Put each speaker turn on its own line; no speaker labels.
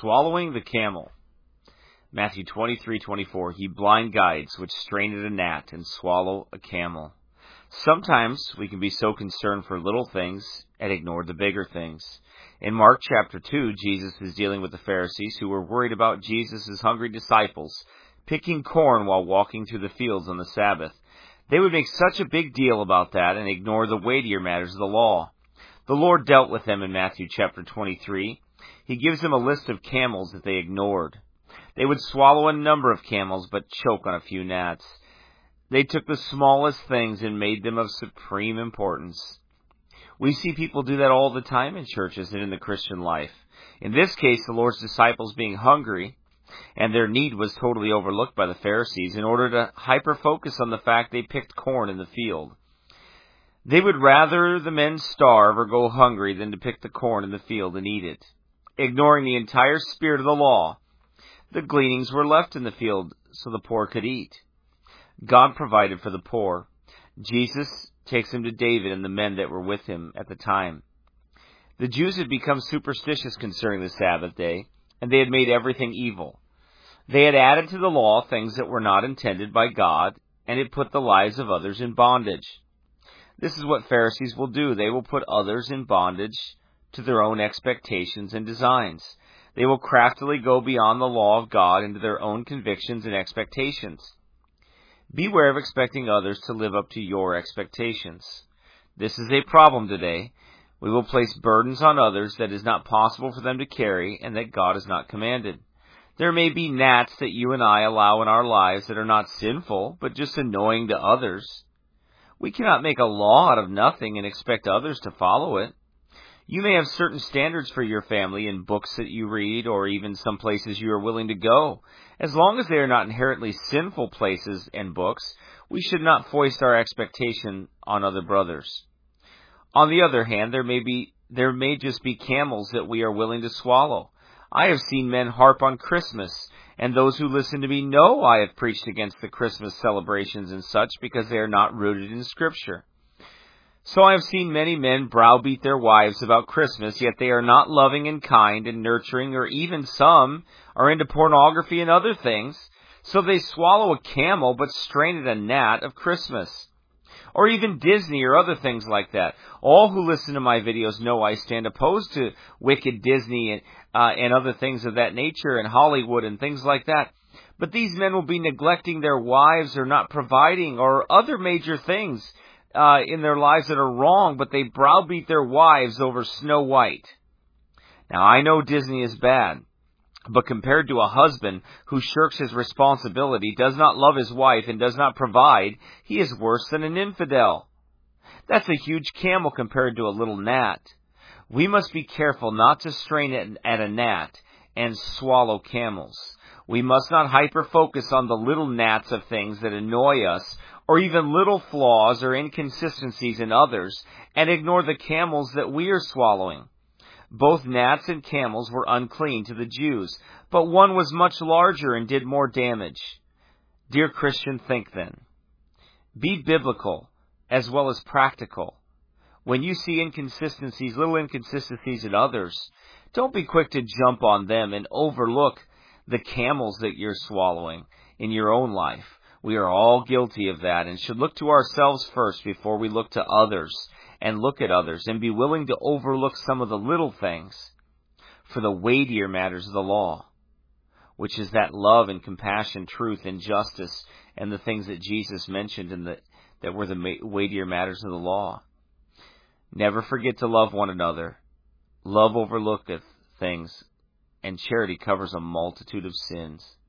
Swallowing the camel. Matthew 23:24. Ye blind guides, which strain at a gnat and swallow a camel. Sometimes we can be so concerned for little things and ignore the bigger things. In Mark chapter 2, Jesus is dealing with the Pharisees who were worried about Jesus' hungry disciples picking corn while walking through the fields on the Sabbath. They would make such a big deal about that and ignore the weightier matters of the law. The Lord dealt with them in Matthew chapter 23. He gives them a list of camels that they ignored. They would swallow a number of camels, but choke on a few gnats. They took the smallest things and made them of supreme importance. We see people do that all the time in churches and in the Christian life. In this case, the Lord's disciples being hungry, and their need was totally overlooked by the Pharisees in order to hyper-focus on the fact they picked corn in the field. They would rather the men starve or go hungry than to pick the corn in the field and eat it. Ignoring the entire spirit of the law, the gleanings were left in the field so the poor could eat. God provided for the poor. Jesus takes him to David and the men that were with him at the time. The Jews had become superstitious concerning the Sabbath day, and they had made everything evil. They had added to the law things that were not intended by God, and it put the lives of others in bondage. This is what Pharisees will do. They will put others in bondage to their own expectations and designs. They will craftily go beyond the law of God into their own convictions and expectations. Beware of expecting others to live up to your expectations. This is a problem today. We will place burdens on others that is not possible for them to carry and that God has not commanded. There may be gnats that you and I allow in our lives that are not sinful, but just annoying to others. We cannot make a law out of nothing and expect others to follow it. You may have certain standards for your family in books that you read or even some places you are willing to go. As long as they are not inherently sinful places and books, we should not foist our expectation on other brothers. On the other hand, there may just be camels that we are willing to swallow. I have seen men harp on Christmas, and those who listen to me know I have preached against the Christmas celebrations and such because they are not rooted in Scripture. So I have seen many men browbeat their wives about Christmas, yet they are not loving and kind and nurturing, or even some are into pornography and other things, so they swallow a camel but strain at a gnat of Christmas. Or even Disney or other things like that. All who listen to my videos know I stand opposed to wicked Disney and other things of that nature and Hollywood and things like that. But these men will be neglecting their wives or not providing or other major things in their lives that are wrong, but they browbeat their wives over Snow White. Now, I know Disney is bad, but compared to a husband who shirks his responsibility, does not love his wife, and does not provide, he is worse than an infidel. That's a huge camel compared to a little gnat. We must be careful not to strain at a gnat and swallow camels. We must not hyper-focus on the little gnats of things that annoy us, or even little flaws or inconsistencies in others, and ignore the camels that we are swallowing. Both gnats and camels were unclean to the Jews, but one was much larger and did more damage. Dear Christian, think then. Be biblical as well as practical. When you see inconsistencies, little inconsistencies in others, don't be quick to jump on them and overlook the camels that you're swallowing in your own life. We are all guilty of that and should look to ourselves first before we look to others and look at others and be willing to overlook some of the little things for the weightier matters of the law, which is that love and compassion, truth and justice, and the things that Jesus mentioned that were the weightier matters of the law. Never forget to love one another. Love overlooketh things, and charity covers a multitude of sins.